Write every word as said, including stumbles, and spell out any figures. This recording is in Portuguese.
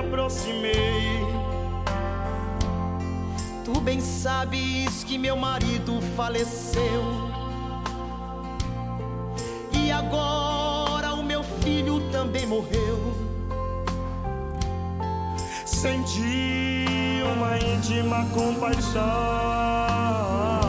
aproximei. Tu bem sabes que meu marido faleceu, e agora o meu filho também morreu. Senti uma íntima compaixão